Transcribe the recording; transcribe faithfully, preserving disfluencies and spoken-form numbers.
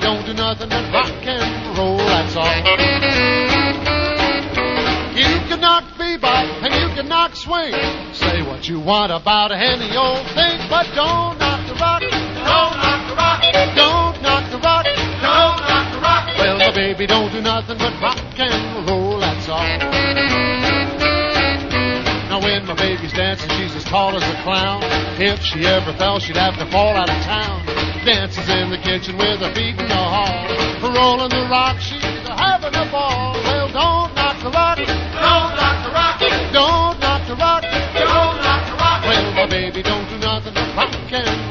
don't do nothing but rock and roll, that's all. You can knock bebop and you can knock swing. Say what you want about any old thing, but don't knock the rock. Don't knock the rock. Don't knock the rock. Don't knock the rock. Well, my baby don't do nothing but rock and roll, that's all. Now when my baby's dancing, she's as tall as a clown. If she ever fell, she'd have to fall out of town. Dances in the kitchen with her feet in the hall. Rolling the rock, she's having a ball. Well, don't knock the rock. Don't knock the rock. Don't knock the rock. Don't knock the rock. Well, my baby don't do nothing but rock and roll.